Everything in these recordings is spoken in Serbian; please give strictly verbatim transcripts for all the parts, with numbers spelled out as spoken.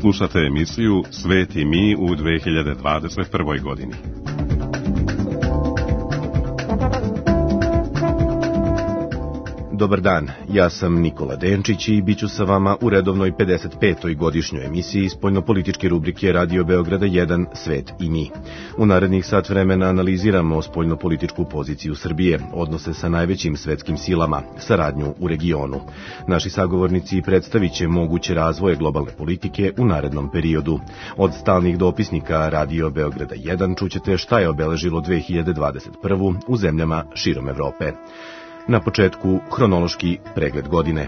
Slušate emisiju Svet i mi u dve hiljade dvadeset prvoj godini. Dobar dan, ja sam Nikola Denčić i bit ću sa vama u redovnoj pedeset petoj godišnjoj emisiji spoljnopolitičke rubrike Radio Beograda jedan Svet i mi. U narednih sat vremena analiziramo spoljnopolitičku poziciju Srbije, odnose sa najvećim svetskim silama, saradnju u regionu. Naši sagovornici predstavit će moguće razvoje globalne politike u narednom periodu. Od stalnih dopisnika Radio Beograda jedan čućete šta je obeležilo dve hiljade dvadeset prvu u zemljama širom Evrope. Na početku, hronološki pregled godine.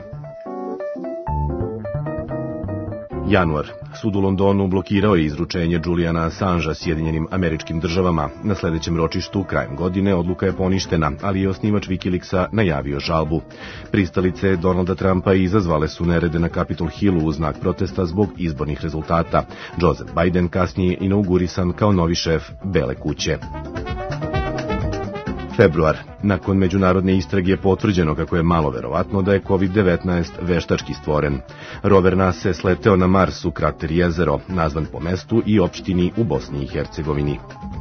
Januar. Sud u Londonu blokirao je izručenje Juliana Assangea Sjedinjenim Američkim Državama. Na sledećem ročištu, krajem godine, odluka je poništena, ali je osnivač Wikileaksa najavio žalbu. Pristalice Donalda Trumpa izazvale su nerede na Capitol Hillu u znak protesta zbog izbornih rezultata. Joseph Biden kasnije je inaugurisan kao novi šef Bele kuće. Februar. Nakon međunarodne istrage je potvrđeno kako je malo verovatno da je kovid devetnaest veštački stvoren. Rover NASA sleteo na Mars u krater Jezero, nazvan po mestu i opštini u Bosni i Hercegovini.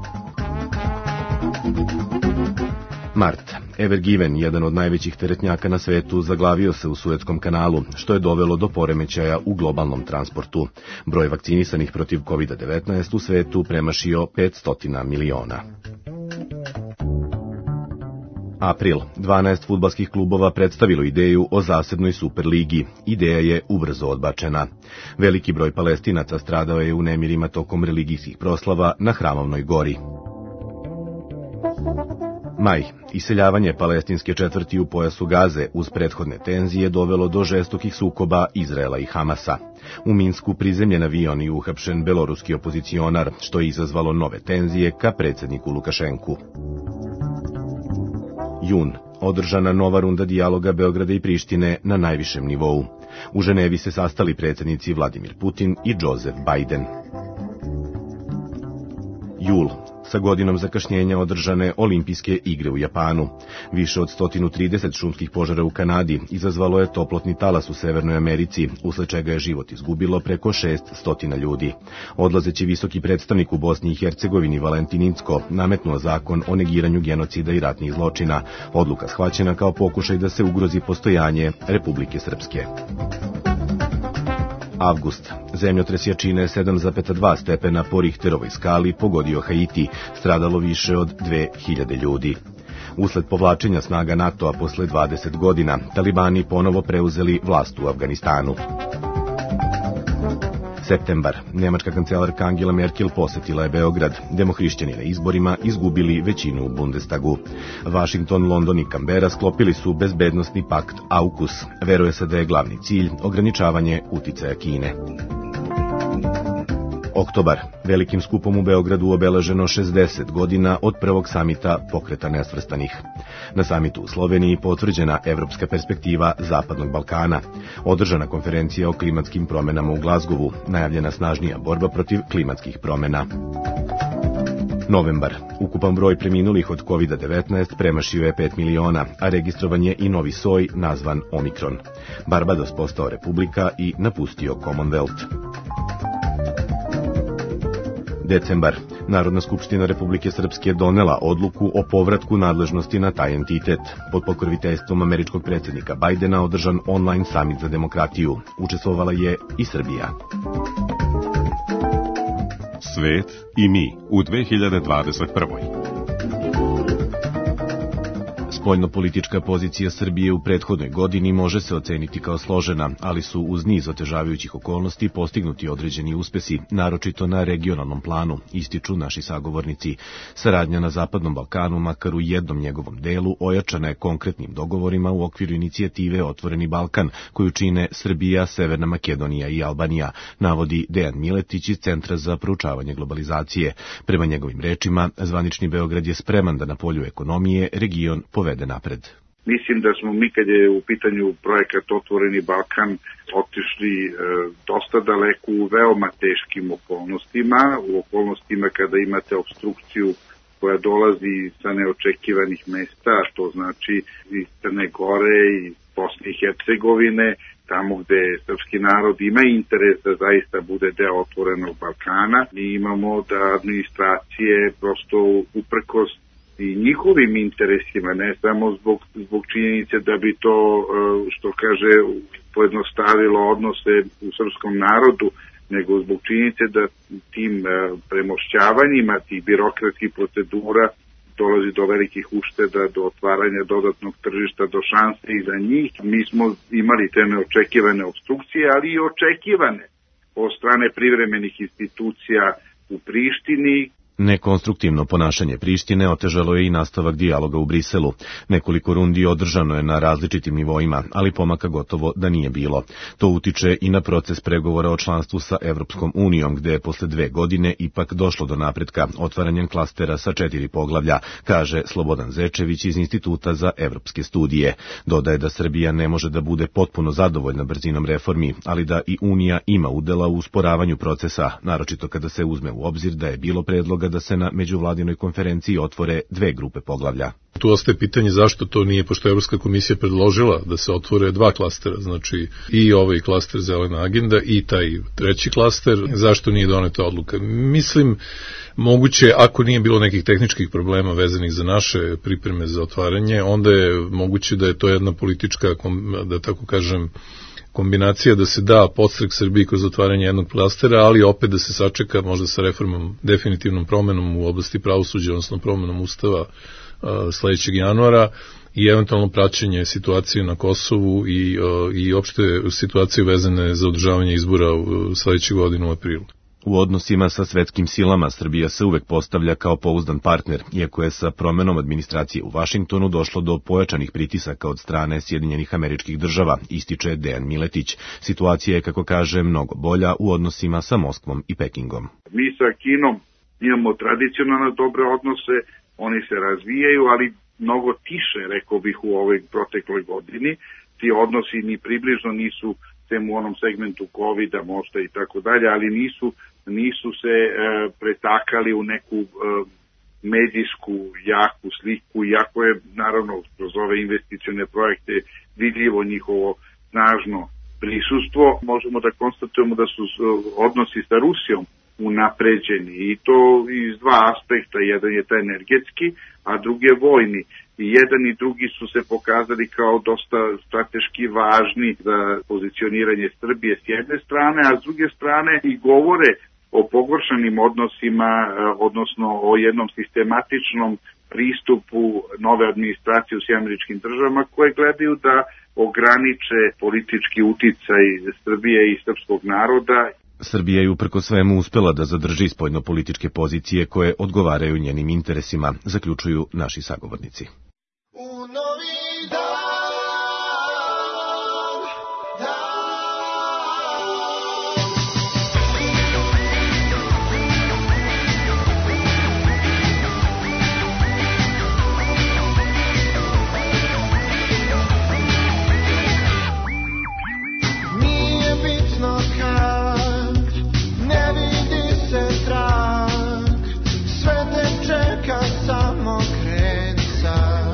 Mart. Ever Given, jedan od najvećih teretnjaka na svetu, zaglavio se u Suetskom kanalu, što je dovelo do poremećaja u globalnom transportu. Broj vakcinisanih protiv kovid devetnaest u svetu premašio petsto miliona. April. dvanaest fudbalskih klubova predstavilo ideju o zasebnoj superligi. Ideja je ubrzo odbačena. Veliki broj Palestinaca stradao je u nemirima tokom religijskih proslava na Hramovnoj gori. Maj. Iseljavanje palestinske četvrti u pojasu Gaze uz prethodne tenzije dovelo do žestokih sukoba Izraela i Hamasa. U Minsku prizemljen avion i uhapšen beloruski opozicionar, što je izazvalo nove tenzije ka predsjedniku Lukašenku. Jun. Održana nova runda dijaloga Beograda i Prištine na najvišem nivou. U Ženevi se sastali predsjednici Vladimir Putin i Joseph Biden. Jul. Sa godinom zakašnjenja održane olimpijske igre u Japanu. Više od sto trideset šumskih požara u Kanadi izazvalo je toplotni talas u Severnoj Americi, usled čega je život izgubilo preko šeststo ljudi. Odlazeći visoki predstavnik u Bosni i Hercegovini Valentin Incko nametnuo zakon o negiranju genocida i ratnih zločina, odluka shvaćena kao pokušaj da se ugrozi postojanje Republike Srpske. Avgust. Zemljotres jačine sedam zarez dva stepena po Richterovoj skali pogodio Haiti, stradalo više od dve hiljade ljudi. Usled povlačenja snaga NATO-a posle dvadeset godina, talibani ponovo preuzeli vlast u Afganistanu. Septembar. Nemačka kancelarka Angela Merkel posetila je Beograd. Demohrišćani na izborima izgubili većinu u Bundestagu. Washington, London i Canberra sklopili su bezbednosni pakt AUKUS. Veruje se da je glavni cilj ograničavanje uticaja Kine. Oktobar. Velikim skupom u Beogradu obeleženo šezdeset godina od prvog samita Pokreta nesvrstanih. Na samitu u Sloveniji potvrđena evropska perspektiva Zapadnog Balkana. Održana konferencija o klimatskim promenama u Glazgovu. Najavljena snažnija borba protiv klimatskih promena. Novembar. Ukupan broj preminulih od kovid devetnaest premašio je pet miliona, a registrovan je i novi soj nazvan Omikron. Barbados postao republika i napustio Commonwealth. Decembar. Narodna skupština Republike Srpske donela odluku o povratku nadležnosti na taj entitet. Pod pokroviteljstvom američkog predsjednika Bajdena održan online samit za demokratiju. Učestvovala je i Srbija. Svet i mi u dve hiljade dvadeset prvoj. Spoljnopolitička pozicija Srbije u prethodnoj godini može se oceniti kao složena, ali su uz niz otežavajućih okolnosti postignuti određeni uspesi, naročito na regionalnom planu, ističu naši sagovornici. Saradnja na Zapadnom Balkanu, makar u jednom njegovom delu, ojačana je konkretnim dogovorima u okviru inicijative Otvoreni Balkan, koju čine Srbija, Severna Makedonija i Albanija, navodi Dejan Miletić iz Centra za proučavanje globalizacije. Prema njegovim rečima, zvanični Beograd je spreman da na polju ekonomije region povede napred. Mislim da smo mi, kad je u pitanju projekat Otvoreni Balkan, otišli e, dosta daleko u veoma teškim okolnostima, u okolnostima kada imate opstrukciju koja dolazi sa neočekivanih mesta, što znači iz Crne Gore, iz Bosne i Hercegovine, tamo gde srpski narod ima interes da zaista bude deo otvorenog Balkana. Mi imamo da administracije prosto uprkos i njihovim interesima, ne samo zbog, zbog činjenice da bi to, što kaže, pojednostavilo odnose u srpskom narodu, nego zbog činjenice da tim premošćavanjima tih birokratskih procedura dolazi do velikih ušteda, do otvaranja dodatnog tržišta, do šanse i za njih. Mi smo imali te neočekivane obstrukcije, ali i očekivane od strane privremenih institucija u Prištini. Nekonstruktivno ponašanje Prištine otežalo je i nastavak dijaloga u Briselu. Nekoliko rundi održano je na različitim nivoima, ali pomaka gotovo da nije bilo. To utiče i na proces pregovora o članstvu sa Evropskom unijom, gde je posle dve godine ipak došlo do napretka otvaranjem klastera sa četiri poglavlja, kaže Slobodan Zečević iz Instituta za evropske studije. Dodaje da Srbija ne može da bude potpuno zadovoljna brzinom reformi, ali da i Unija ima udela u usporavanju procesa, naročito kada se uzme u obzir da je bilo predloga da se na međuvladinoj konferenciji otvore dve grupe poglavlja. Tu ostaje pitanje zašto to nije, pošto je Evropska komisija predložila da se otvore dva klastera, znači i ovaj klaster Zelena agenda i taj treći klaster, zašto nije doneta odluka. Mislim, moguće, ako nije bilo nekih tehničkih problema vezanih za naše pripreme za otvaranje, onda je moguće da je to jedna politička, da tako kažem, kombinacija da se da podstrek Srbiji kroz otvaranje jednog klastera, ali opet da se sačeka možda sa reformom, definitivnom promenom u oblasti pravosuđa, odnosno promenom ustava uh, sledećeg januara i eventualno praćenje situacije na Kosovu i, uh, i opšte situacije vezane za održavanje izbora u sledećeg godinu u aprilu. U odnosima sa svetskim silama Srbija se uvek postavlja kao pouzdan partner, iako je sa promenom administracije u Vašingtonu došlo do pojačanih pritisaka od strane Sjedinjenih Američkih Država, ističe Dejan Miletić. Situacija je, kako kaže, mnogo bolja u odnosima sa Moskvom i Pekingom. Mi sa Kinom imamo tradicionalno dobre odnose, oni se razvijaju, ali mnogo tiše, rekao bih, u ovoj protekloj godini. Ti odnosi ni približno nisu sem u onom segmentu kovida možda i tako dalje, ali nisu, nisu se e, pretakali u neku e, medijsku jaku sliku, iako je naravno kroz ove investicione projekte vidljivo njihovo snažno prisustvo. Možemo da konstatujemo da su odnosi sa Rusijom unapređeni i to iz dva aspekta, jedan je taj energetski, a drugi je vojni. I jedan i drugi su se pokazali kao dosta strateški važni za pozicioniranje Srbije s jedne strane, a s druge strane i govore o pogoršanim odnosima, odnosno o jednom sistematičnom pristupu nove administracije u Sjedinjenim Američkim Državama koje gledaju da ograniče politički uticaj Srbije i srpskog naroda. Srbija je uprko svemu uspela da zadrži spoljnopolitičke pozicije koje odgovaraju njenim interesima, zaključuju naši sagovornici. U novi dan, dan. Nije bitno kad, ne vidi se trag, sve te čeka samo kreni sad.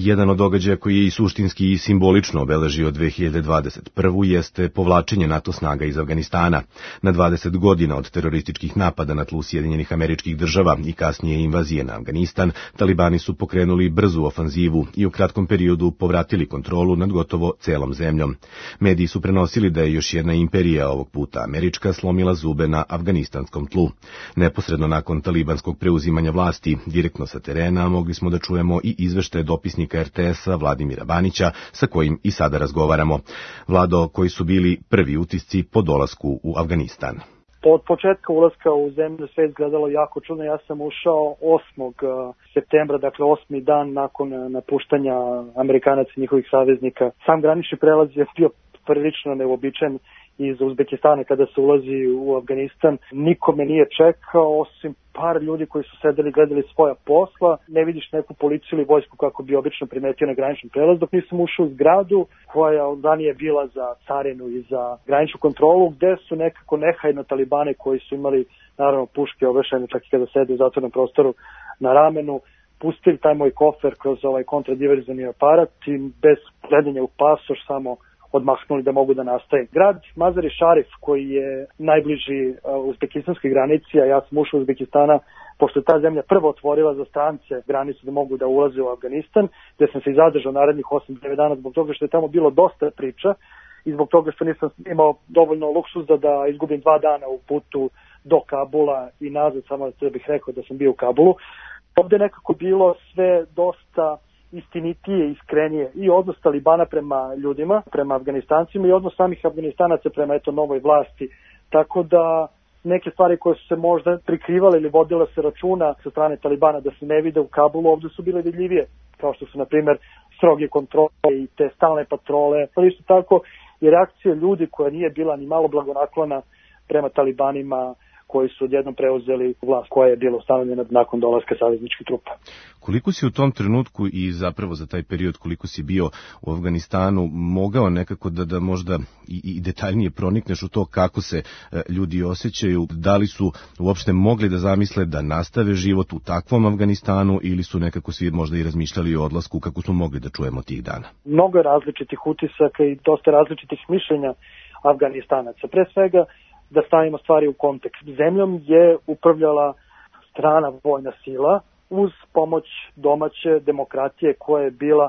Jedan od događaja koji je i suštinski i simbolično obeležio dve hiljade dvadeset prvu. jeste povlačenje NATO snaga iz Afganistana. Na dvadeset godina od terorističkih napada na tlu Sjedinjenih Američkih Država i kasnije invazije na Afganistan, talibani su pokrenuli brzu ofanzivu i u kratkom periodu povratili kontrolu nad gotovo celom zemljom. Mediji su prenosili da je još jedna imperija, ovog puta američka, slomila zube na afganistanskom tlu. Neposredno nakon talibanskog preuzimanja vlasti, direktno sa terena, mogli smo da čujemo i izveštaje dopisnika er te es-a Vladimira Banića, sa kojim i sada razgovaramo. Vlado, koji su bili prvi utisci po dolasku u Afganistan? Od početka ulaska u zemlju sve izgledalo jako čudno. Ja sam ušao osmog septembra, dakle osmi dan nakon napuštanja Amerikanaca i njihovih saveznika. Sam granični prelaz je bio prilično neuobičajen iz Uzbekistana kada se ulazi u Afganistan. Niko me nije čekao, osim par ljudi koji su sedeli i gledali svoja posla. Ne vidiš neku policiju ili vojsku kako bi obično primetio na graničnom prelazu, dok nisam ušao u zgradu koja ranije bila za carinu i za graničnu kontrolu, gde su nekako nehajno talibane koji su imali naravno puške obešene čak i kada sede u zatvornom prostoru na ramenu, pustili taj moj kofer kroz ovaj kontradiverzivni aparat i bez gledanja u pasoš samo odmahnuli da mogu da nastavim. Grad Mazar-i Šarif, koji je najbliži uh, uzbekistanskoj granici, a ja sam ušao u Uzbekistana, pošto je ta zemlja prvo otvorila za strance granicu da mogu da ulaze u Afganistan, gde sam se i zadržao narednih osam do devet dana zbog toga što je tamo bilo dosta priča i zbog toga što nisam imao dovoljno luksuza da izgubim dva dana u putu do Kabula i nazad, samo da bih rekao da sam bio u Kabulu. Ovde nekako bilo sve dosta istinitije, iskrenije i odnos Talibana prema ljudima, prema Afganistancima i odnos samih Afganistanaca prema eto novoj vlasti. Tako da neke stvari koje su se možda prikrivale ili vodile se računa sa strane Talibana da se ne vide u Kabulu, ovde su bile vidljivije, kao što su na primjer stroge kontrole i te stalne patrole. Ali isto tako i reakcija ljudi koja nije bila ni malo blagonaklona prema Talibanima koji su odjednom preuzeli vlast koja je bila ustanovljena nakon dolaska savezničkih trupa. Koliko si u tom trenutku i zapravo za taj period koliko si bio u Afganistanu mogao nekako da, da možda i, i detaljnije pronikneš u to kako se e, ljudi osjećaju, da li su uopšte mogli da zamisle da nastave život u takvom Afganistanu ili su nekako svi možda i razmišljali o odlasku, kako smo mogli da čujemo tih dana? Mnogo je različitih utisaka i dosta različitih mišljenja Afganistanaca. Pre svega da stavimo stvari u kontekst. Zemljom je upravljala strana vojna sila uz pomoć domaće demokratije koja je bila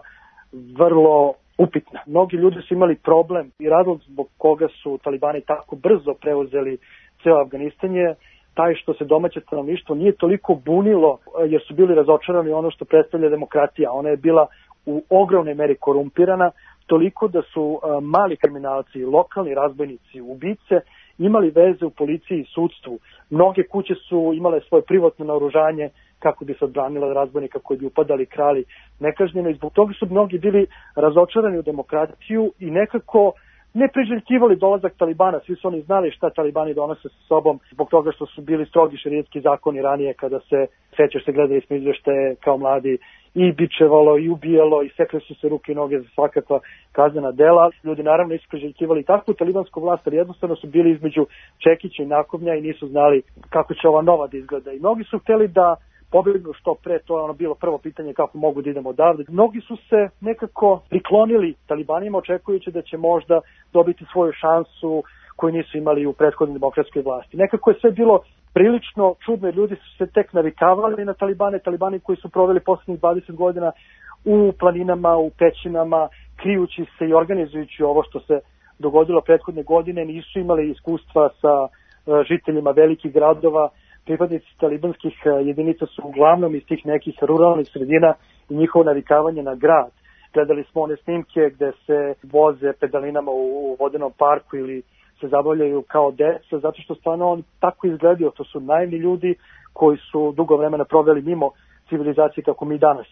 vrlo upitna. Mnogi ljudi su imali problem i razlog zbog koga su Talibani tako brzo preuzeli ceo Afganistan je taj što se domaće stanovništvo nije toliko bunilo jer su bili razočarani ono što predstavlja demokratija. Ona je bila u ogromnoj meri korumpirana, toliko da su mali kriminalci, lokalni razbojnici, ubice imali veze u policiji i sudstvu. Mnoge kuće su imale svoje privatno naoružanje kako bi se odbranila od razbojnika koji bi upadali krali nekažnjeno i zbog toga su mnogi bili razočarani u demokratiju i nekako ne priželjkivali dolazak Talibana. Svi su oni znali šta Talibani donose sa sobom zbog toga što su bili strogi šerijatski zakoni ranije kada se, sećaš se, gledali smo izveštaje kao mladi i bičevalo i ubijalo i sekle su se ruke i noge za svakakva kaznena dela. Ljudi naravno nisu priželjkivali takvu talibansku vlast, ali jednostavno su bili između čekića i nakovnja i nisu znali kako će ova nova da izgleda. I mnogi su hteli da pobegnu što pre, to je ono bilo prvo pitanje kako mogu da idemo odavde. Mnogi su se nekako priklonili Talibanima očekujući da će možda dobiti svoju šansu koju nisu imali u prethodnoj demokratskoj vlasti. Nekako je sve bilo prilično čudno jer ljudi su se tek navikavali na Talibane, Talibani koji su proveli poslednjih dvadeset godina u planinama, u pećinama, krijući se i organizujući ovo što se dogodilo prethodne godine, nisu imali iskustva sa uh, žiteljima velikih gradova. Pripadnici talibanskih jedinica su uglavnom iz tih nekih ruralnih sredina i njihovo navikavanje na grad. Gledali smo one snimke gde se voze pedalinama u vodenom parku ili se zabavljaju kao deca, zato što stvarno on tako izgledaju. To su naivni ljudi koji su dugo vremena proveli mimo civilizacije kako mi danas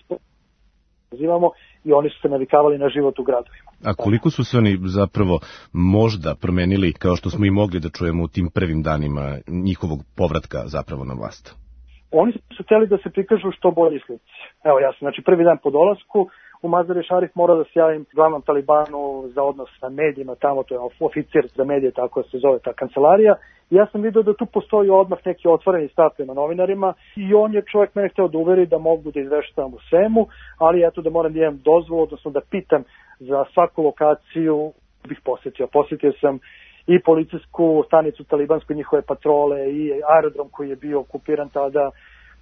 nazivamo i oni su se navikavali na život u gradovima. A koliko su se oni zapravo možda promenili, kao što smo i mogli da čujemo u tim prvim danima njihovog povratka zapravo na vlast? Oni su hteli da se prikažu što bolji slici. Evo ja sam, znači prvi dan po dolasku u Mazar-i Šarif morao da se javim glavnom Talibanu za odnos sa medijima, tamo to je oficir za medije, tako se zove ta kancelarija, I ja sam vidio da tu postoji odmah neki otvoreni stav prema novinarima i on je čovjek mene hteo da uveri da mogu da izveštavam u svemu, ali eto da moram da imam dozvolu, odnosno da pitam za svaku lokaciju bih posjetio. Posjetio sam i policijsku stanicu talibansku, njihove patrole, i aerodrom koji je bio okupiran tada,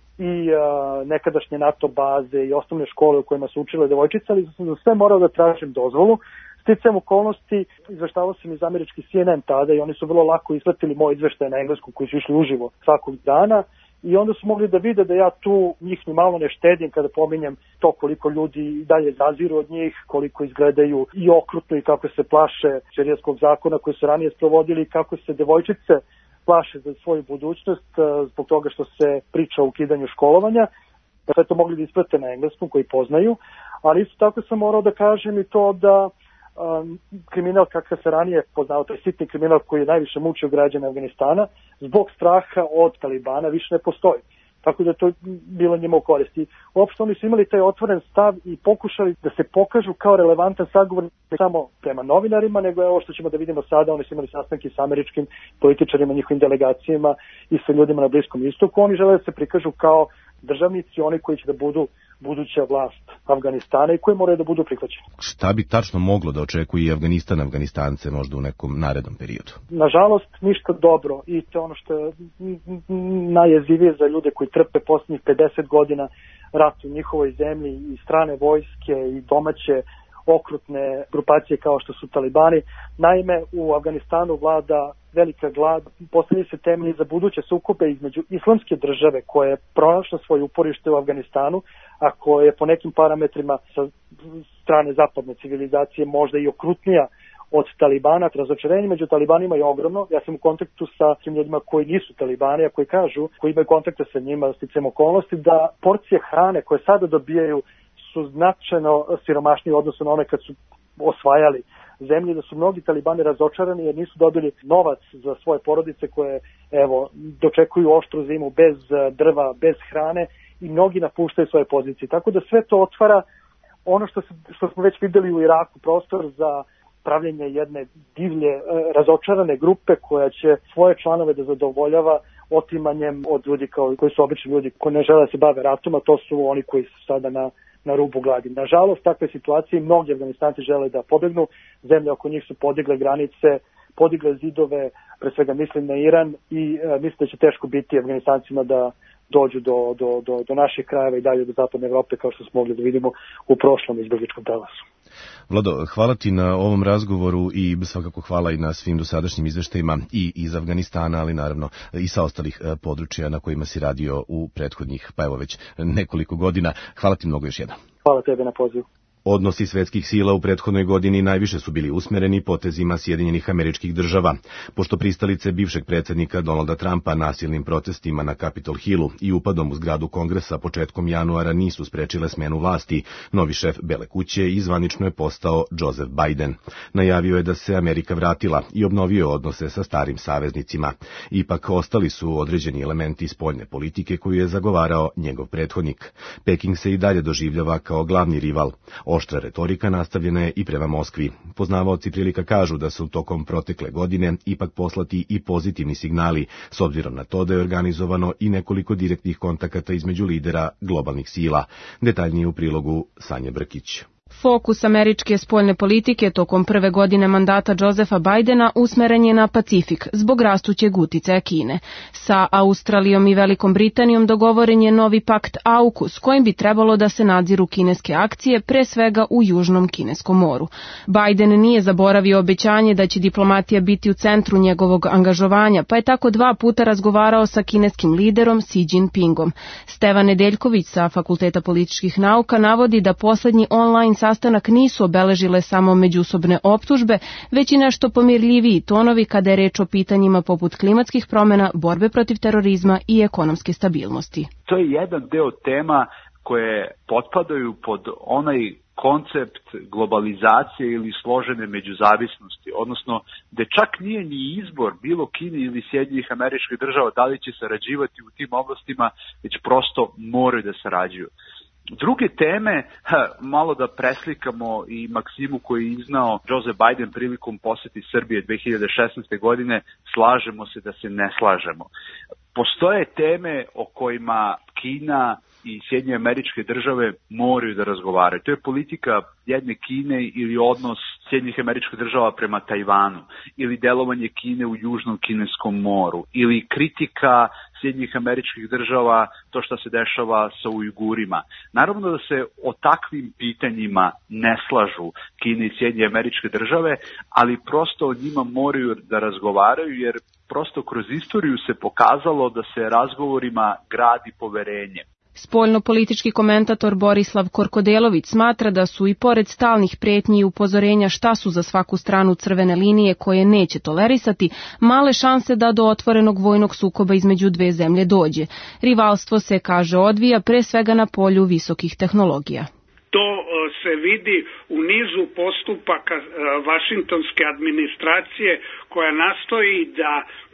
i a, nekadašnje NATO baze i osnovne škole u kojima su učile devojčice, ali sam za sve morao da tražim dozvolu. Sticajem okolnosti, izveštavao sam iz američki C N N tada i oni su vrlo lako ispratili moj izveštaj na engleskom koji su išli uživo svakog dana i onda su mogli da vide da ja tu njih ni malo ne štedim kada pominjem to koliko ljudi dalje zaziru od njih, koliko izgledaju i okrutno i kako se plaše šerijatskog zakona koji su ranije sprovodili, kako se devojčice plaše za svoju budućnost zbog toga što se priča o ukidanju školovanja. Sve to mogli da isprate na engleskom koji poznaju, ali isto tako sam morao da kažem i to da um, kriminal kakav se ranije poznao, to je sitni kriminal koji je najviše mučio građane Afganistana, zbog straha od Talibana više ne postoji. Tako da je to bilo njima u koristi. Uopšte oni su imali taj otvoren stav i pokušali da se pokažu kao relevantan sagovornik ne samo prema novinarima, nego je ovo što ćemo da vidimo sada, oni su imali sastanke sa američkim političarima, njihovim delegacijama i sa ljudima na Bliskom istoku. Oni žele da se prikažu kao državnici, oni koji će da budu buduća vlast Afganistana i koji moraju da budu prihvaćeni. Šta bi tačno moglo da očekuje Afganistan Afganistance možda u nekom narednom periodu? Nažalost, ništa dobro i to je ono što je najjezivije za ljude koji trpe posljednjih pedeset godina rat u njihovoj zemlji i strane vojske i domaće okrutne grupacije kao što su Talibani. Naime, u Afganistanu vlada velika glad, postavljaju se temelji za buduće sukobe između islamske države koja je pronašla svoje uporište u Afganistanu, a koja je po nekim parametrima sa strane zapadne civilizacije možda i okrutnija od Talibana. Razočarenje među Talibanima je ogromno. Ja sam u kontaktu sa tim ljudima koji nisu Talibani, a koji kažu, koji imaju kontakta sa njima, sticajem okolnosti, da porcije hrane koje sada dobijaju su značajno siromašniji u odnosu na one kad su osvajali zemlje, da su mnogi Talibani razočarani jer nisu dobili novac za svoje porodice koje evo dočekuju oštru zimu bez drva, bez hrane i mnogi napuštaju svoje pozicije. Tako da sve to otvara ono što, se, što smo već videli u Iraku, prostor za pravljenje jedne divlje, razočarane grupe koja će svoje članove da zadovoljava otimanjem od ljudi kao, koji su obični ljudi koji ne žele da se bave ratom, a to su oni koji su sada na na rubu gladi. Nažalost, takve situacije mnogi Afganistanci žele da pobegnu. Zemlje oko njih su podigle granice, podigle zidove, pre svega mislim na Iran i e, mislim da će teško biti Afganistancima da dođu do, do, do, do naših krajeva i dalje do zapadne Evrope kao što smo mogli da vidimo u prošlom izbjegličkom talasu. Vlado, hvala ti na ovom razgovoru i svakako hvala i na svim dosadašnjim izveštajima i iz Afganistana, ali naravno i sa ostalih područja na kojima si radio u prethodnih, pa evo već nekoliko godina. Hvala ti mnogo još jednom. Hvala tebe na pozivu. Odnosi svetskih sila u prethodnoj godini najviše su bili usmereni potezima Sjedinjenih Američkih Država, pošto pristalice bivšeg predsjednika Donalda Trumpa nasilnim protestima na Capitol Hillu i upadom u zgradu Kongresa početkom januara nisu sprečile smenu vlasti. Novi šef Bele kuće i zvanično je postao Joseph Biden. Najavio je da se Amerika vratila i obnovio odnose sa starim saveznicima. Ipak ostali su određeni elementi spoljne politike koju je zagovarao njegov prethodnik. Peking se i dalje doživljava kao glavni rival. Oštra retorika nastavljena je i prema Moskvi. Poznavaoci prilika kažu da su tokom protekle godine ipak poslati i pozitivni signali, s obzirom na to da je organizovano i nekoliko direktnih kontakata između lidera globalnih sila. Detaljnije u prilogu Sanje Brkić. Fokus američke spoljne politike tokom prve godine mandata Josepha Bidena usmeren je na Pacifik zbog rastućeg uticaja Kine. Sa Australijom i Velikom Britanijom dogovoren je novi pakt AUKUS kojim bi trebalo da se nadziru kineske akcije, pre svega u Južnom Kineskom moru. Biden nije zaboravio obećanje da će diplomatija biti u centru njegovog angažovanja, pa je tako dva puta razgovarao sa kineskim liderom Xi Jinpingom. Stevan Nedeljković sa Fakulteta političkih nauka navodi da poslednji online sastanak nisu obeležile samo međusobne optužbe, već i nešto pomirljiviji tonovi kada je reč o pitanjima poput klimatskih promjena, borbe protiv terorizma i ekonomske stabilnosti. To je jedan deo tema koje potpadaju pod onaj koncept globalizacije ili složene međuzavisnosti, odnosno da čak nije ni izbor bilo Kine ili Sjedinjenih Američkih Država da li će sarađivati u tim oblastima, već prosto moraju da sarađuju. Druge teme, ha, malo da preslikamo i maksimu koju je iznao Joseph Biden prilikom poseti Srbije dve hiljade šesnaeste. godine, slažemo se da se ne slažemo. Postoje teme o kojima Kina i Sjedinjene Američke Države moraju da razgovaraju. To je politika jedne Kine ili odnos Sjedinjenih Američkih Država prema Tajvanu, ili delovanje Kine u Južnom Kineskom moru, ili kritika Sjedinjenih Američkih Država, to što se dešava sa Ujgurima. Naravno da se o takvim pitanjima ne slažu Kine i Sjedinjene Američke Države, ali prosto o njima moraju da razgovaraju, jer prosto kroz istoriju se pokazalo da se razgovorima gradi poverenje. Spoljno-politički komentator Borislav Korkodelović smatra da su i pored stalnih pretnji i upozorenja šta su za svaku stranu crvene linije koje neće tolerisati, male šanse da do otvorenog vojnog sukoba između dve zemlje dođe. Rivalstvo se, kaže, odvija pre svega na polju visokih tehnologija. To se vidi u nizu postupaka vašingtonske administracije koja nastoji da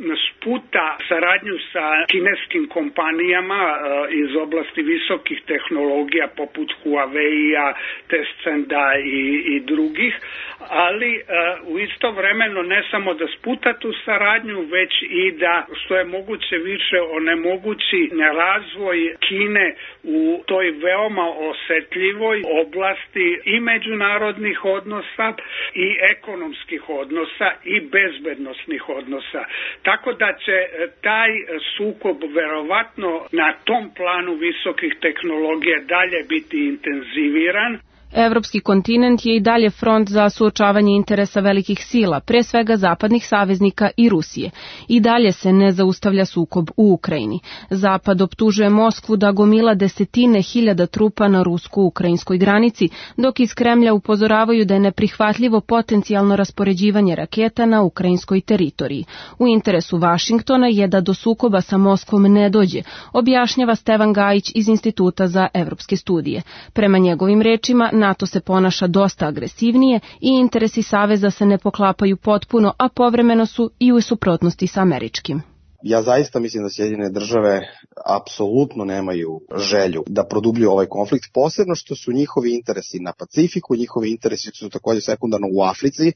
sputa saradnju sa kineskim kompanijama iz oblasti visokih tehnologija poput Huawei-a, Tencenta i, i drugih, ali u isto vremeno ne samo da sputa tu saradnju, već i da što je moguće više onemogući razvoj Kine u toj veoma osetljivoj oblasti i međunarodnih odnosa i ekonomskih odnosa i bezbednosnih odnosa. Tako da će taj sukob verovatno na tom planu visokih tehnologija dalje biti intenziviran. Evropski kontinent je i dalje front za suočavanje interesa velikih sila, pre svega zapadnih saveznika i Rusije. I dalje se ne zaustavlja sukob u Ukrajini. Zapad optužuje Moskvu da gomila desetine hiljada trupa na rusko-ukrajinskoj granici, dok iz Kremlja upozoravaju da je neprihvatljivo potencijalno raspoređivanje raketa na ukrajinskoj teritoriji. U interesu Vašingtona je da do sukoba sa Moskvom ne dođe, objašnjava Stevan Gajić iz Instituta za evropske studije. Prema njegovim rečima, NATO se ponaša dosta agresivnije i interesi saveza se ne poklapaju potpuno, a povremeno su i u suprotnosti sa američkim. Ja zaista mislim da Sjedinjene Države apsolutno nemaju želju da produbljuju ovaj konflikt, posebno što su njihovi interesi na Pacifiku, njihovi interesi su takođe sekundarno u Africi,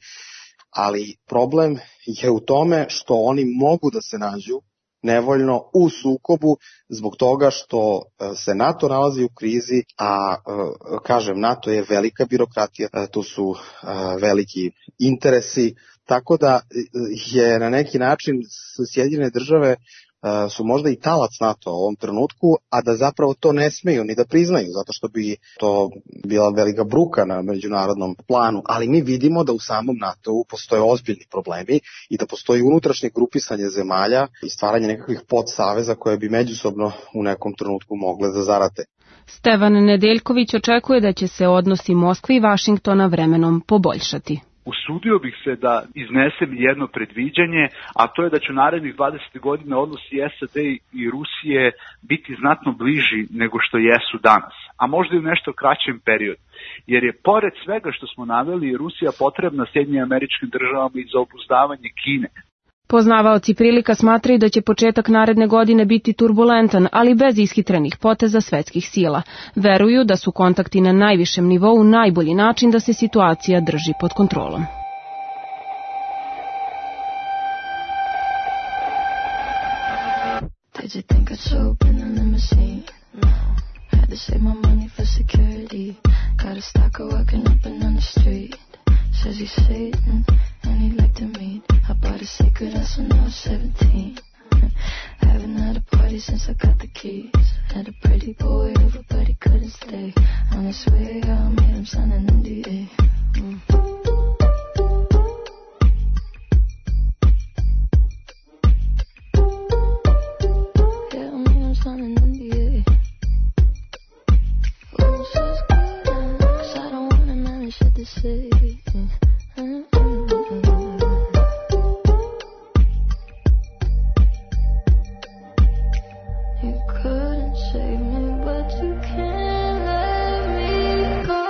ali problem je u tome što oni mogu da se nađu nevoljno u sukobu zbog toga što se NATO nalazi u krizi, a kažem, NATO je velika birokratija, tu su veliki interesi, tako da je na neki način Sjedinjene Države su možda i talac NATO u ovom trenutku, a da zapravo to ne smeju ni da priznaju, zato što bi to bila velika bruka na međunarodnom planu, ali mi vidimo da u samom NATO-u postoje ozbiljni problemi i da postoji unutrašnje grupisanje zemalja i stvaranje nekakvih podsaveza koje bi međusobno u nekom trenutku mogle da zarate. Stevan Nedeljković očekuje da će se odnosi Moskve i Vašingtona vremenom poboljšati. Usudio bih se da iznesem jedno predviđanje, a to je da će u narednih dvadeset godina odnosi S A D i Rusije biti znatno bliži nego što jesu danas, a možda i u nešto kraćem periodu, jer je pored svega što smo naveli Rusija potrebna Sjedinjenim Američkim Državama i za obuzdavanje Kine. Poznavaoci prilika smatraju da će početak naredne godine biti turbulentan, ali bez ishitrenih poteza svetskih sila. Veruju da su kontakti na najvišem nivou najbolji način da se situacija drži pod kontrolom. Did you think I'd show up in a limousine? No. Had to save my money for security. Got a stalker walking up and down the street. Says he's Satan and he'd like to meet. I bought a secret house when I was seventeen. Haven't had a party since I got the keys. Had a pretty boy over but he couldn't stay. On his way I made him sign an N D A. Mm. Yeah, I made him sign an N D A. Oh, so it's good, cause I don't want him having shit to say. You couldn't save me, but you can't let me go.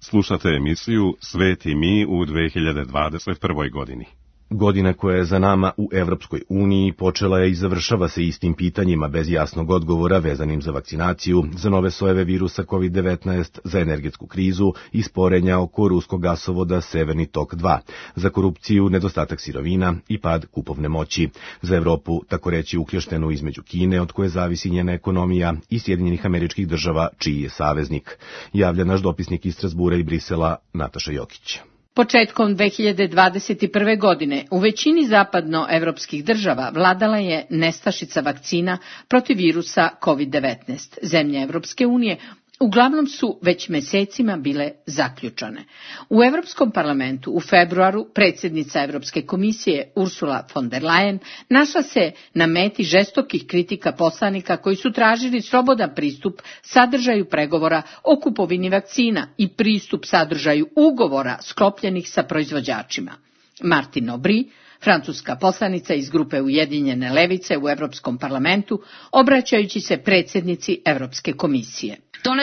Slušate emisiju Svet i mi u dve hiljade dvadeset prvoj. godini. Godina koja je za nama u Evropskoj uniji počela je i završava se istim pitanjima bez jasnog odgovora vezanim za vakcinaciju, za nove sojeve virusa kovid devetnaest, za energetsku krizu i sporenja oko ruskog gasovoda Severni tok dva, za korupciju, nedostatak sirovina i pad kupovne moći, za Evropu, tako reći uklještenu između Kine, od koje zavisi njena ekonomija, i Sjedinjenih Američkih Država, čiji je saveznik, javlja naš dopisnik iz Strasbura i Brisela Nataša Jokić. Početkom dve hiljade dvadeset prve. godine u većini zapadnoevropskih država vladala je nestašica vakcina protiv virusa kovid devetnaest. Zemlje Evropske unije uglavnom su već mesecima bile zaključane. U Evropskom parlamentu u februaru predsjednica Evropske komisije Ursula von der Leyen našla se na meti žestokih kritika poslanika koji su tražili slobodan pristup sadržaju pregovora o kupovini vakcina i pristup sadržaju ugovora sklopljenih sa proizvođačima. Martine Aubry, francuska poslanica iz grupe Ujedinjene levice u Evropskom parlamentu, obraćajući se predsjednici Evropske komisije.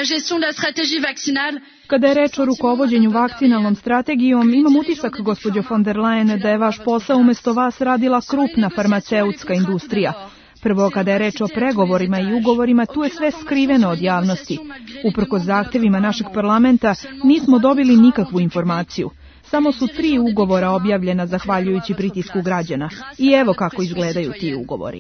Kada je reč o rukovođenju vakcinalnom strategijom, imam utisak, gospođo von der Leyen, da je vaš posao umjesto vas radila krupna farmaceutska industrija. Prvo, kada je reč o pregovorima i ugovorima, tu je sve skriveno od javnosti. Uprkos zahtevima našeg parlamenta, nismo dobili nikakvu informaciju. Samo su tri ugovora objavljena zahvaljujući pritisku građana. I evo kako izgledaju ti ugovori.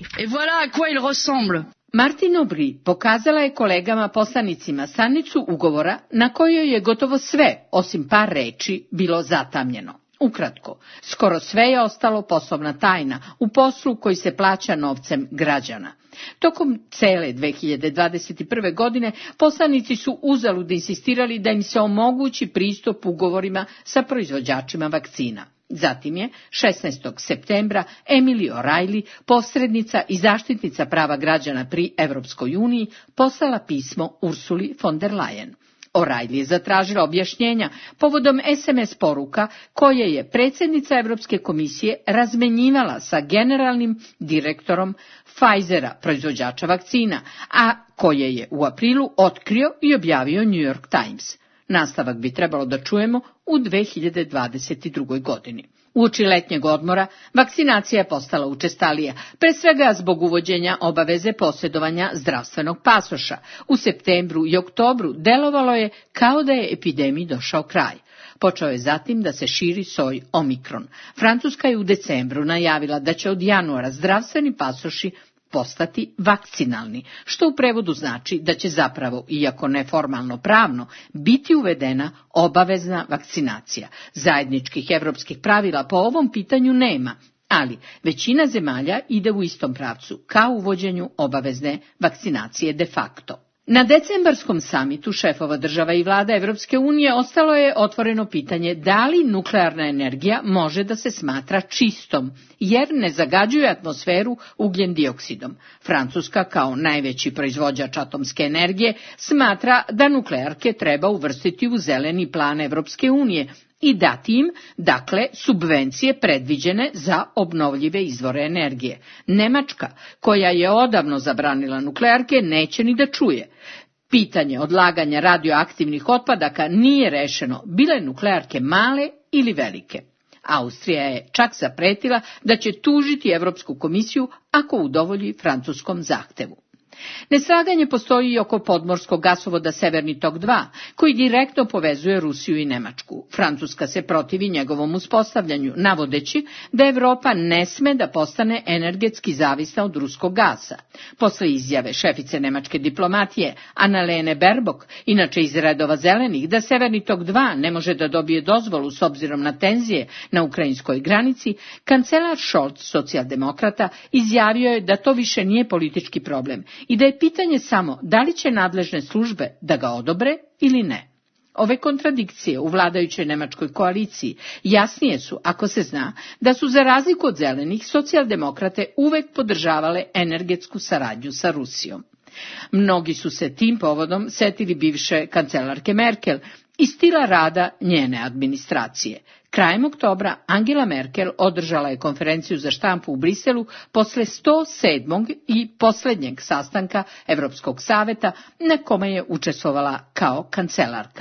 Martine Aubry pokazala je kolegama poslanicima stranicu ugovora na kojoj je gotovo sve, osim par reči, bilo zatamnjeno. Ukratko, skoro sve je ostalo poslovna tajna u poslu koji se plaća novcem građana. Tokom cele dve hiljade dvadeset prve. godine poslanici su uzalud insistirali da im se omogući pristup ugovorima sa proizvođačima vakcina. Zatim je šesnaestog septembra Emily O'Reilly, posrednica i zaštitnica prava građana pri Evropskoj uniji, poslala pismo Ursuli von der Leyen. O'Reilly je zatražila objašnjenja povodom es em es poruka koje je predsjednica Evropske komisije razmenjivala sa generalnim direktorom Pfizera, proizvođača vakcina, a koje je u aprilu otkrio i objavio New York Times. Nastavak bi trebalo da čujemo u dve hiljade dvadeset drugoj. godini. Uoči letnjeg odmora vakcinacija je postala učestalija, pre svega zbog uvođenja obaveze posjedovanja zdravstvenog pasoša. U septembru i oktobru delovalo je kao da je epidemiji došao kraj. Počeo je zatim da se širi soj Omikron. Francuska je u decembru najavila da će od januara zdravstveni pasoši postati vakcinalni, što u prevodu znači da će zapravo, iako neformalno pravno, biti uvedena obavezna vakcinacija. Zajedničkih evropskih pravila po ovom pitanju nema, ali većina zemalja ide u istom pravcu, kao uvođenju obavezne vakcinacije de facto. Na decembarskom samitu šefova država i vlada Evropske unije ostalo je otvoreno pitanje da li nuklearna energija može da se smatra čistom, jer ne zagađuje atmosferu ugljen dioksidom. Francuska, kao najveći proizvođač atomske energije, smatra da nuklearke treba uvrstiti u zeleni plan Evropske unije i dati im, dakle, subvencije predviđene za obnovljive izvore energije. Nemačka, koja je odavno zabranila nuklearke, neće ni da čuje. Pitanje odlaganja radioaktivnih otpadaka nije rešeno, bile nuklearke male ili velike. Austrija je čak zapretila da će tužiti Evropsku komisiju ako udovolji francuskom zahtevu. Neslaganje postoji i oko podmorskog gasovoda Severni tok dva, koji direktno povezuje Rusiju i Nemačku. Francuska se protivi njegovom uspostavljanju, navodeći da Evropa ne sme da postane energetski zavisna od ruskog gasa. Posle izjave šefice nemačke diplomatije Annalene Baerbock, inače iz redova zelenih, da Severni tok dva ne može da dobije dozvolu s obzirom na tenzije na ukrajinskoj granici, kancelar Scholz, socijaldemokrata, izjavio je da to više nije politički problem i da je pitanje samo da li će nadležne službe da ga odobre ili ne. Ove kontradikcije u vladajućoj nemačkoj koaliciji jasnije su ako se zna da su za razliku od zelenih socijaldemokrate uvek podržavale energetsku saradnju sa Rusijom. Mnogi su se tim povodom setili bivše kancelarke Merkel i stila rada njene administracije. Krajem oktobra Angela Merkel održala je konferenciju za štampu u Briselu posle sto sedmog i posljednjeg sastanka Evropskog saveta na kome je učestvovala kao kancelarka.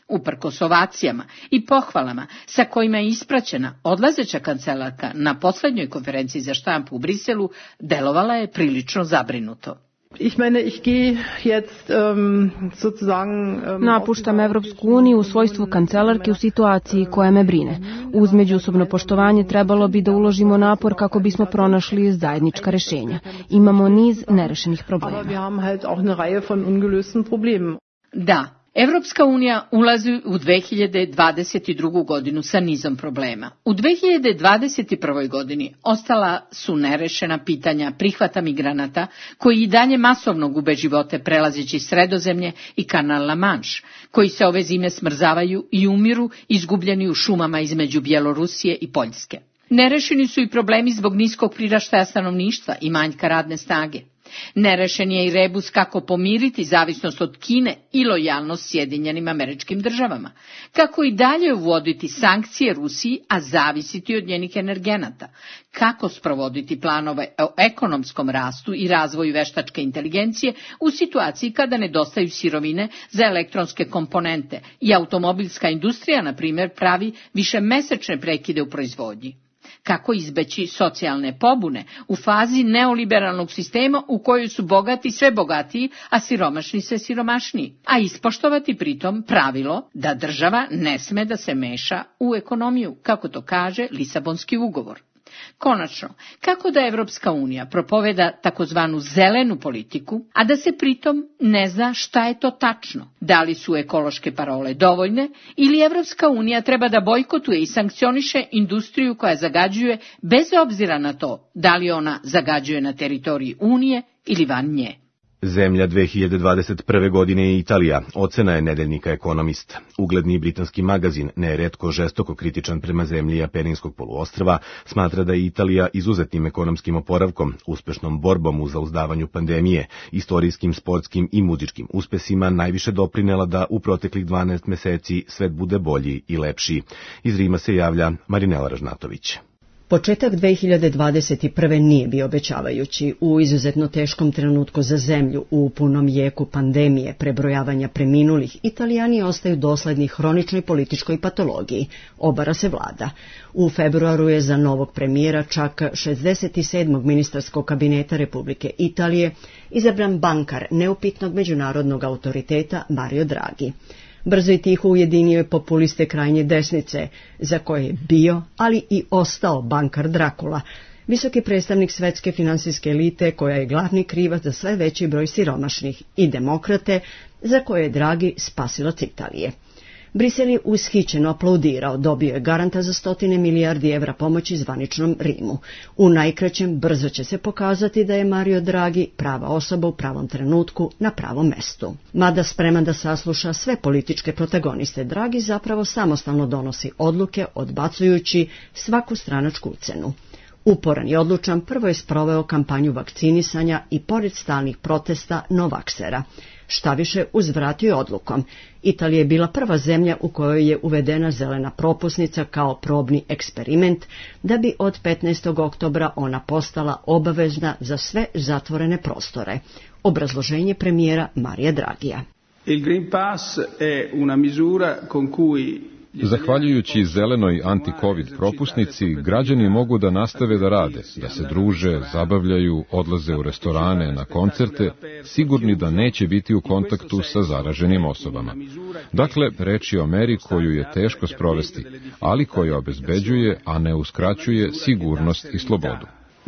Uprkos ovacijama i pohvalama sa kojima je ispraćena odlazeća kancelarka na poslednjoj konferenciji za štampu u Briselu, delovala je prilično zabrinuto. Ich meine, ich gehe jetzt um, sozusagen um, Napuštam Evropsku uniju u svojstvu kancelarke u situaciji koja me brine. Uz međusobno poštovanje trebalo bi da uložimo napor kako bismo pronašli zajednička rešenja. Imamo niz nerešenih problema. Aber wir haben halt auch eine Reihe von ungelösten Problemen. Da, Evropska unija ulazi u dve hiljade dvadeset drugu. godinu sa nizom problema. U dve hiljade dvadeset prvoj. godini ostala su nerešena pitanja prihvata migranata, koji i dalje masovno gube živote prelazeći Sredozemlje i kanal La Manche, koji se ove zime smrzavaju i umiru izgubljeni u šumama između Bjelorusije i Poljske. Nerešeni su i problemi zbog niskog priraštaja stanovništva i manjka radne snage. Nerešen je i rebus kako pomiriti zavisnost od Kine i lojalnost Sjedinjenim Američkim Državama, kako i dalje uvoditi sankcije Rusiji, a zavisiti od njenih energenata, kako sprovoditi planove o ekonomskom rastu i razvoju veštačke inteligencije u situaciji kada nedostaju sirovine za elektronske komponente i automobilska industrija, na primjer, pravi višemesečne prekide u proizvodnji. Kako izbeći socijalne pobune u fazi neoliberalnog sistema u kojoj su bogati sve bogatiji, a siromašni sve siromašniji, a ispoštovati pritom pravilo da država ne sme da se meša u ekonomiju, kako to kaže Lisabonski ugovor. Konačno, kako da Evropska unija propoveda takozvanu zelenu politiku, a da se pritom ne zna šta je to tačno? Da li su ekološke parole dovoljne ili Evropska unija treba da bojkotuje i sankcioniše industriju koja zagađuje bez obzira na to da li ona zagađuje na teritoriji Unije ili van nje? Zemlja dve hiljade dvadeset prve. godine je Italija, ocena je nedeljnika Ekonomist. Ugledni britanski magazin, neretko žestoko kritičan prema zemlji Apeninskog poluostrva, smatra da je Italija izuzetnim ekonomskim oporavkom, uspešnom borbom u zauzdavanju pandemije, istorijskim, sportskim i muzičkim uspesima najviše doprinela da u proteklih dvanaest meseci svet bude bolji i lepši. Iz Rima se javlja Marinela Ražnatović. Početak dve hiljade dvadeset prve. nije bio obećavajući. U izuzetno teškom trenutku za zemlju, u punom jeku pandemije, prebrojavanja preminulih, Italijani ostaju dosledni hroničnoj političkoj patologiji. Obara se vlada. U februaru je za novog premijera, čak šezdeset sedmog ministarskog kabineta Republike Italije, izabran bankar neupitnog međunarodnog autoriteta Mario Draghi. Brzo i tiho ujedinio je populiste krajnje desnice, za koje je bio, ali i ostao bankar Drakula, visoki predstavnik svetske finansijske elite koja je glavni krivac za sve veći broj siromašnih, i demokrate, za koje je Draghi spasilac Italije. Brisel je ushićeno aplaudirao, dobio je garanta za stotine milijardi evra pomoći zvaničnom Rimu. U najkraćem brzo će se pokazati da je Mario Draghi prava osoba u pravom trenutku na pravom mestu. Mada spreman da sasluša sve političke protagoniste, Draghi zapravo samostalno donosi odluke, odbacujući svaku stranačku ucenu. Uporan i odlučan, prvo je sproveo kampanju vakcinisanja i pored stalnih protesta novaksera. Šta više, uzvratio je odlukom. Italija je bila prva zemlja u kojoj je uvedena zelena propusnica kao probni eksperiment, da bi od petnaestog oktobra ona postala obavezna za sve zatvorene prostore. Obrazloženje premijera Marija Draghija. Il Green Pass è una misura con cui Zahvaljujući zelenoj anti-covid propusnici, građani mogu da nastave da rade, da se druže, zabavljaju, odlaze u restorane, na koncerte, sigurni da neće biti u kontaktu sa zaraženim osobama. Dakle, reč je o meri koju je teško sprovesti, ali koja obezbeđuje, a ne uskraćuje sigurnost i slobodu.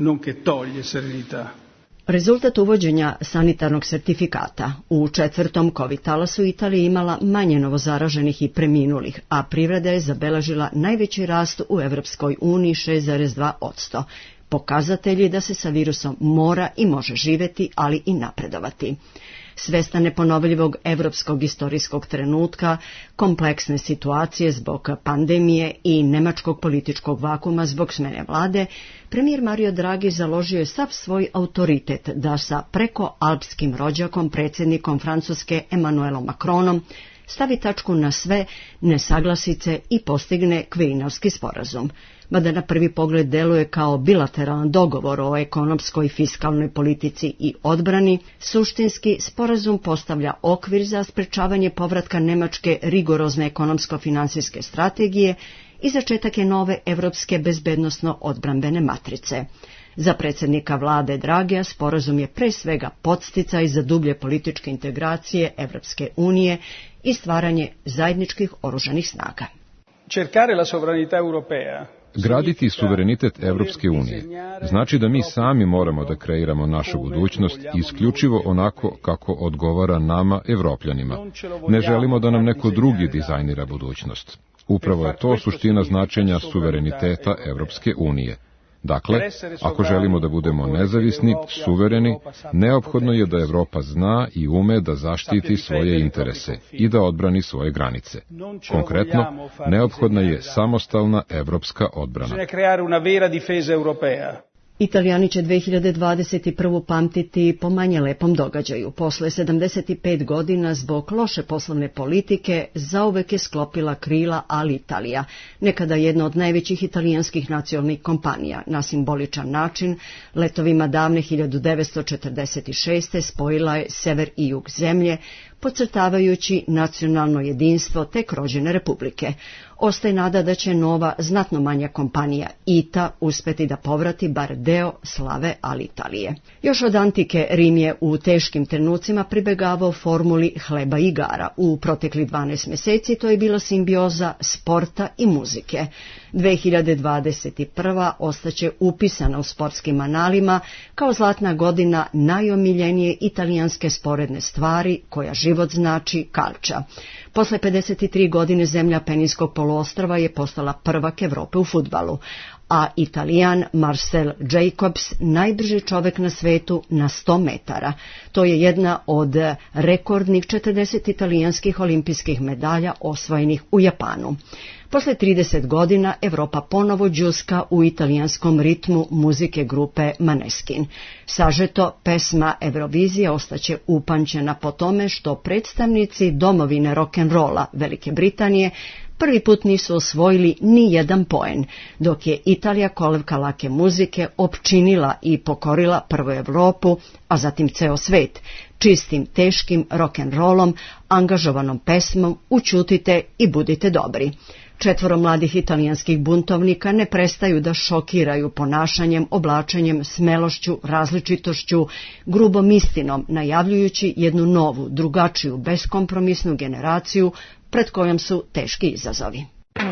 Rezultat uvođenja sanitarnog sertifikata. U četvrtom COVID talasu Italija imala manje novozaraženih i preminulih, a privreda je zabeležila najveći rast u Evropskoj uniji šest zarez dva posto. Pokazatelji da se sa virusom mora i može živeti, ali i napredovati. Svestan neponovljivog evropskog istorijskog trenutka, kompleksne situacije zbog pandemije i nemačkog političkog vakuma zbog smene vlade, premijer Mario Draghi založio je sav svoj autoritet da sa prekoalpskim rođakom, predsjednikom Francuske Emmanuelom Macronom, stavi tačku na sve nesaglasice i postigne Kvirinalski sporazum. Mada na prvi pogled deluje kao bilateralan dogovor o ekonomskoj, fiskalnoj politici i odbrani, suštinski sporazum postavlja okvir za sprečavanje povratka Nemačke rigorozne ekonomsko-finansijske strategije i začetak je nove evropske bezbednosno-odbrambene matrice. Za predsjednika vlade Dragija sporazum je pre svega podsticaj za dublje političke integracije Evropske unije i stvaranje zajedničkih oružanih snaga. Cercare la sovranità europea. Graditi suverenitet Evropske unije znači da mi sami moramo da kreiramo našu budućnost isključivo onako kako odgovara nama, Evropljanima. Ne želimo da nam neko drugi dizajnira budućnost. Upravo je to suština značenja suvereniteta Evropske unije. Dakle, ako želimo da budemo nezavisni, suvereni, neophodno je da Evropa zna i ume da zaštiti svoje interese i da odbrani svoje granice. Konkretno, neophodna je samostalna evropska odbrana. Italijani će dve hiljade dvadeset prve. pamtiti po manje lepom događaju. Posle sedamdeset pet godina zbog loše poslovne politike zauvek je sklopila krila Alitalia, nekada jedna od najvećih italijanskih nacionalnih kompanija. Na simboličan način, letovima davne hiljadu devetsto četrdeset šeste. spojila je sever i jug zemlje, podcrtavajući nacionalno jedinstvo tek rođene republike. Ostaje nada da će nova, znatno manja kompanija I T A uspeti da povrati bar deo slave Alitalije. Još od antike Rim je u teškim trenucima pribegavao formuli hleba i igara. U protekli dvanaest meseci to je bila simbioza sporta i muzike. dve hiljade dvadeset prva. ostaće upisana u sportskim analima kao zlatna godina najomiljenije italijanske sporedne stvari koja život znači kalča. Posle pedeset tri godine zemlja Peninskog poluostrva je postala prvak Evrope u fudbalu, a Italijan Marcel Jacobs najbrži čovek na svetu na sto metara. To je jedna od rekordnih četrdeset italijanskih olimpijskih medalja osvojenih u Japanu. Posle trideset godina Evropa ponovo đuska u italijanskom ritmu muzike grupe Maneskin. Sažeto, pesma Eurovizije ostaće upamćena po tome što predstavnici domovine rock'n'rolla Velike Britanije prvi put nisu osvojili ni jedan poen, dok je Italija kolevka lake muzike opčinila i pokorila prvo Evropu, a zatim ceo svet, čistim, teškim rock'n'rollom, angažovanom pesmom Ućutite i budite dobri. Četvoro mladih italijanskih buntovnika ne prestaju da šokiraju ponašanjem, oblačenjem, smelošću, različitošću, grubom istinom, najavljujući jednu novu, drugačiju, beskompromisnu generaciju pred kojom su teški izazovi.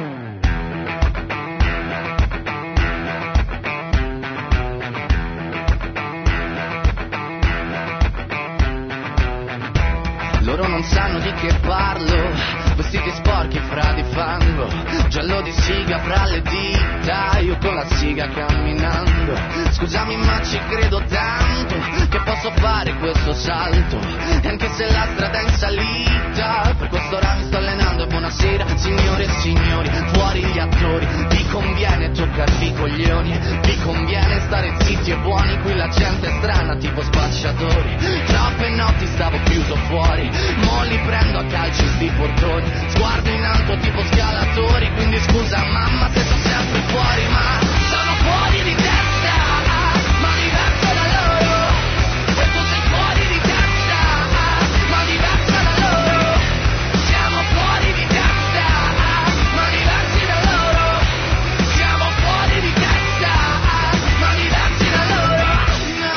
Loro non sanno di che parlo, vestiti sporchi fra di fango, giallo di siga fra le dita, io con la siga camminando. Scusami ma ci credo tanto, che posso fare questo salto, e anche se la strada è in salita, per questo ora mi sto allenando. E buonasera signore e signori, fuori gli attori, vi conviene toccarvi i coglioni, vi conviene stare zitti e buoni, qui la gente è strana tipo spacciatori. Troppe notti stavo chiuso fuori, mo li prendo a calci sti portoni, sguardo in alto tipo scalatori, quindi scusa mamma se sono sempre fuori, ma sono fuori di testa, ma diverso da loro, e tu sei fuori di testa, ma diverso da loro, siamo fuori di testa, ma diversi da loro, siamo fuori di testa, ma diversi da loro, no.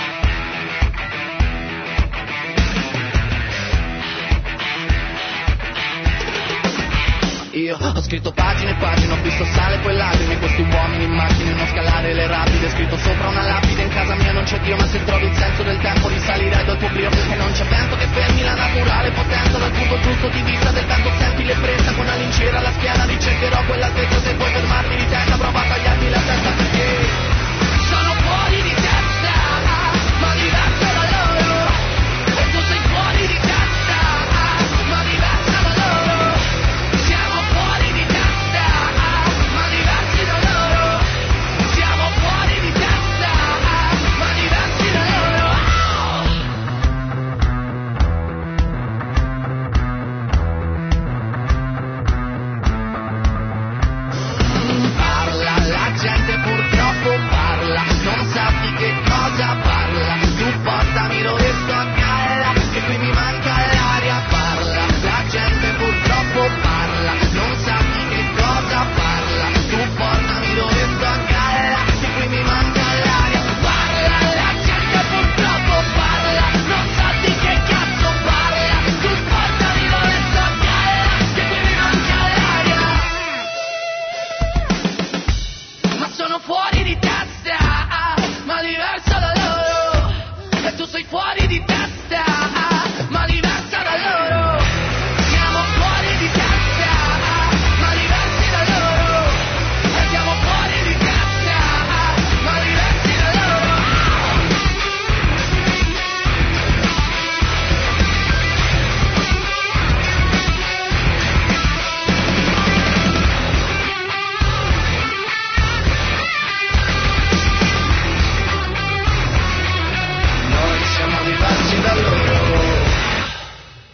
Io ho scritto pagine e pagine, ho visto sale e poi lacrime, questi uomini in macchine, non scalare le rapide, scritto sopra una lapide, in casa mia non c'è Dio, ma se trovi il senso del tempo risalirai dal tuo brio, e non c'è vento che fermi la naturale potenza, dal punto giusto di vista del vento senti l'ebbrezza, con la lincera alla schiena ricercherò quell'altezza, se puoi fermarmi di testa, prova a tagliarmi la testa perché sono fuori di testa, ma diversa da loro, e tu sei fuori di testa, ma diversa da loro, siamo fuori di testa, ma diversi da loro, siamo fuori di testa, ma diversi da loro.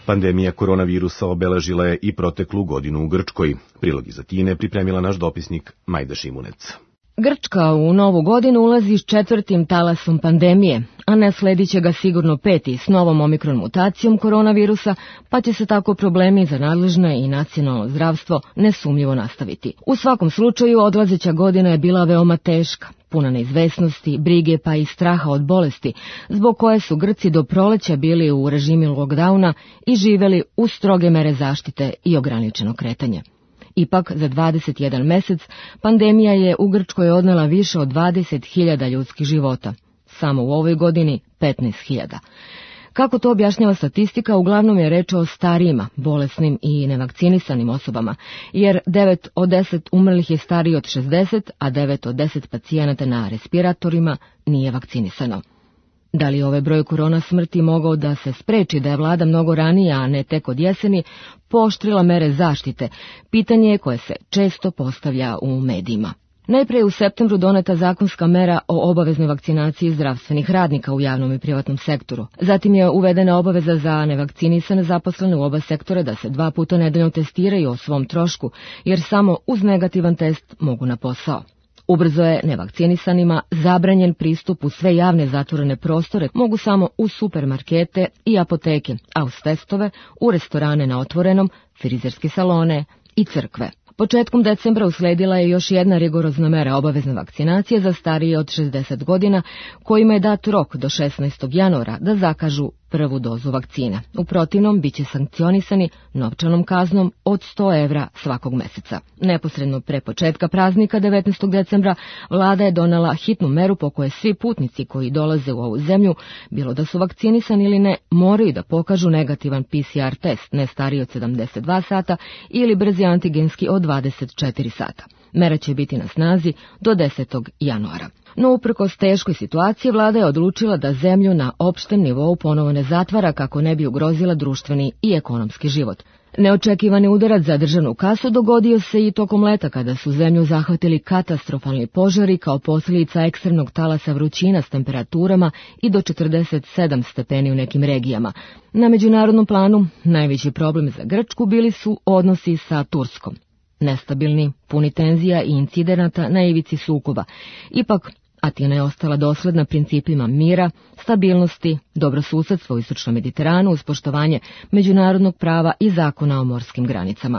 Pandemija koronavirusa obeležila je i proteklu godinu u Grčkoj. Prilog iz Atine pripremila naš dopisnik Majda Šimunec. Grčka u novu godinu ulazi s četvrtim talasom pandemije, a ne sledit će ga sigurno peti s novom omikron mutacijom koronavirusa, pa će se tako problemi za nadležne i nacionalno zdravstvo nesumnjivo nastaviti. U svakom slučaju, odlazeća godina je bila veoma teška, puna neizvesnosti, brige pa i straha od bolesti, zbog koje su Grci do proleća bili u režimu lockdowna i živeli uz stroge mere zaštite i ograničeno kretanje. Ipak, za dvadeset jedan mesec, pandemija je u Grčkoj odnela više od dvadeset hiljada ljudskih života. Samo u ovoj godini petnaest hiljada. Kako to objašnjava statistika, uglavnom je reč o starijima, bolesnim i nevakcinisanim osobama, jer devet od deset umrlih je stariji od šezdeset, a devet od deset pacijenata na respiratorima nije vakcinisano. Da li je ovaj broj korona smrti mogao da se spreči da je vlada mnogo ranije, a ne tek od jeseni, pooštrila mere zaštite? Pitanje je koje se često postavlja u medijima. Najpre je u septembru doneta zakonska mera o obaveznoj vakcinaciji zdravstvenih radnika u javnom i privatnom sektoru. Zatim je uvedena obaveza za nevakcinisane zaposlene u oba sektora da se dva puta nedeljno testiraju o svom trošku, jer samo uz negativan test mogu na posao. Ubrzo je nevakcinisanima zabranjen pristup u sve javne zatvorene prostore, mogu samo u supermarkete i apoteke, a uz testove u restorane na otvorenom, frizerske salone i crkve. Početkom decembra usledila je još jedna rigorozna mera obavezne vakcinacije za starije od šezdeset godina, kojima je dat rok do šesnaestog januara da zakažu prvu dozu vakcina. U protivnom biće sankcionisani novčanom kaznom od sto evra svakog meseca. Neposredno pre početka praznika devetnaestog decembra vlada je donela hitnu meru po kojoj svi putnici koji dolaze u ovu zemlju, bilo da su vakcinisani ili ne, moraju da pokažu negativan P C R test ne stariji od sedamdeset dva sata ili brzi antigenski od dvadeset četiri sata. Mera će biti na snazi do desetog januara. No, uprkos teškoj situaciji, vlada je odlučila da zemlju na opštem nivou ponovo ne zatvara kako ne bi ugrozila društveni i ekonomski život. Neočekivani udarac za državnu kasu dogodio se i tokom leta kada su zemlju zahvatili katastrofalni požari kao posljedica ekstremnog talasa vrućina s temperaturama i do četrdeset sedam stepeni u nekim regijama. Na međunarodnom planu najveći problem za Grčku bili su odnosi sa Turskom. Nestabilni, puni tenzija i incidenata na ivici sukoba. Ipak, Atina je ostala dosledna principima mira, stabilnosti, dobrosusedstva u istočnom Mediteranu uz poštovanje međunarodnog prava i zakona o morskim granicama.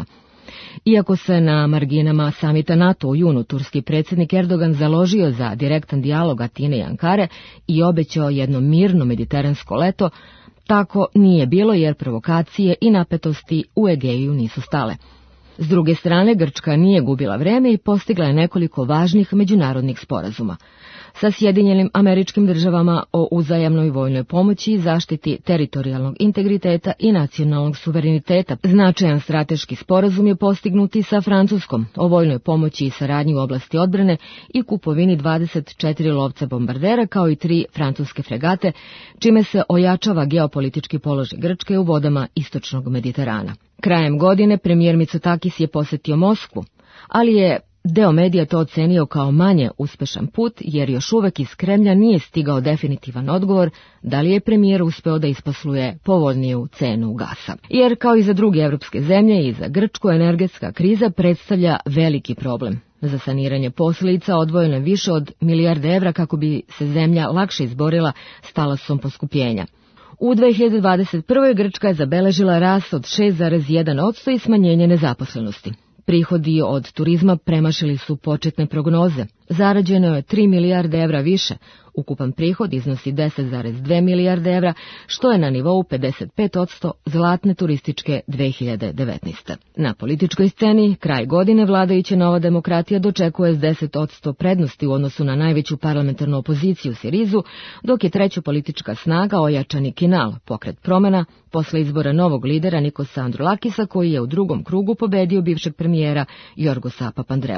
Iako se na marginama samita NATO u junu turski predsjednik Erdogan založio za direktan dijalog Atine i Ankare i obećao jedno mirno mediteransko leto, tako nije bilo jer provokacije i napetosti u Egeju nisu stale. S druge strane, Grčka nije gubila vreme i postigla je nekoliko važnih međunarodnih sporazuma. Sa Sjedinjenim Američkim Državama o uzajamnoj vojnoj pomoći i zaštiti teritorijalnog integriteta i nacionalnog suvereniteta. Značajan strateški sporazum je postignut i sa Francuskom o vojnoj pomoći i saradnji u oblasti odbrane i kupovini dvadeset četiri lovca bombardera kao i tri francuske fregate, čime se ojačava geopolitički položaj Grčke u vodama istočnog Mediterana. Krajem godine premijer Mitsotakis je posetio Moskvu, ali je deo medija to ocenio kao manje uspešan put, jer još uvek iz Kremlja nije stigao definitivan odgovor da li je premijer uspeo da isposluje povoljniju cenu gasa. Jer kao i za druge evropske zemlje i za Grčku energetska kriza predstavlja veliki problem. Za saniranje posljedica odvojeno je više od milijarde evra kako bi se zemlja lakše izborila s talasom poskupljenja. U dve hiljade dvadeset prvoj. Grčka je zabeležila rast od šest zarez jedan posto i smanjenje nezaposlenosti. Prihodi od turizma premašili su početne prognoze. Zarađeno je tri milijarde evra više. Ukupan prihod iznosi deset zarez dve milijarde evra, što je na nivou pedeset pet posto zlatne turističke dve hiljade devetnaeste. Na političkoj sceni, kraj godine vladajuća Nova demokratija dočekuje s deset posto prednosti u odnosu na najveću parlamentarnu opoziciju Sirizu, dok je treća politička snaga ojačani Kinal, pokret promena, posle izbora novog lidera Nikosa Androulakisa, koji je u drugom krugu pobedio bivšeg premijera Jorgosa Papandreua.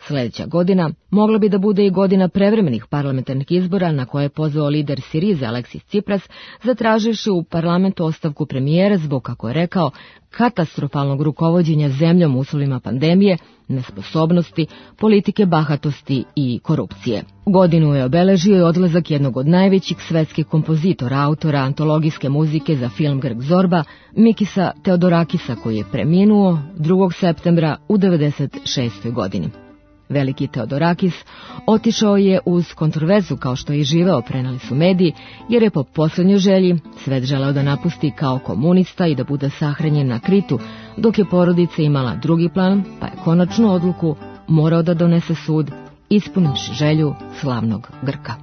Sljedeća godina mogla bi da bude i godina prevremenih parlamentarnih izbora na koje je pozvao lider Sirize Aleksis Tsipras, zatraživši u parlamentu ostavku premijera zbog, kako je rekao, katastrofalnog rukovođenja zemljom u uslovima pandemije, nesposobnosti, politike bahatosti i korupcije. Godinu je obeležio i odlazak jednog od najvećih svetskih kompozitora, autora antologijske muzike za film Grk Zorba, Mikisa Teodorakisa, koji je preminuo drugog septembra u devedeset šestoj godini. Veliki Teodorakis otišao je uz kontroverzu kao što je i živeo, preneli su mediji, jer je po poslednjoj želji svet želeo da napusti kao komunista i da bude sahranjen na Kritu, dok je porodica imala drugi plan, pa je konačnu odluku morao da donese sud, ispunivši želju slavnog Grka.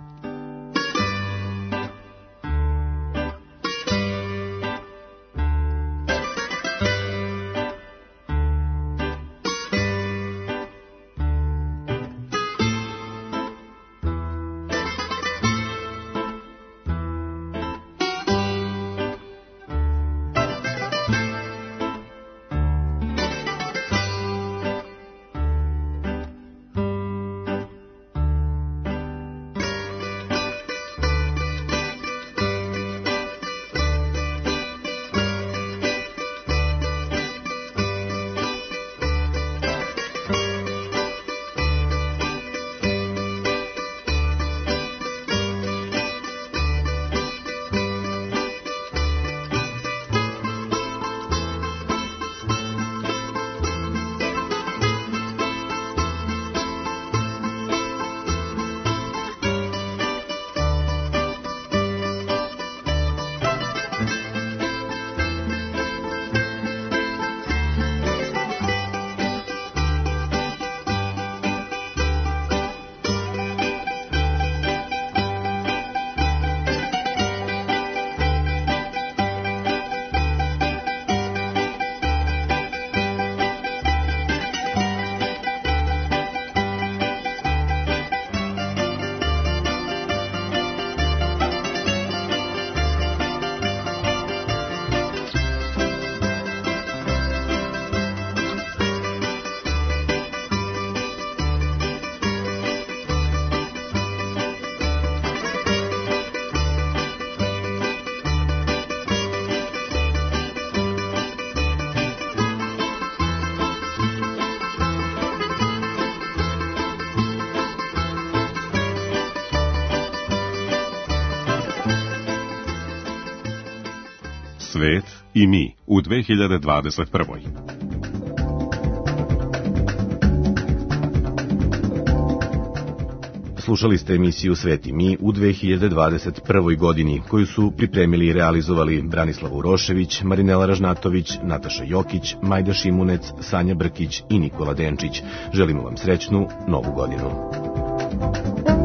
Svet i mi u dve hiljade dvadeset prvoj. Slušali ste emisiju Svet i mi u dve hiljade dvadeset prvoj godini, koju su pripremili i realizovali Branislav Urošević, Marinela Ražnatović, Nataša Jokić, Majda Šimunec, Sanja Brkić i Nikola Denčić. Želimo vam srećnu novu godinu.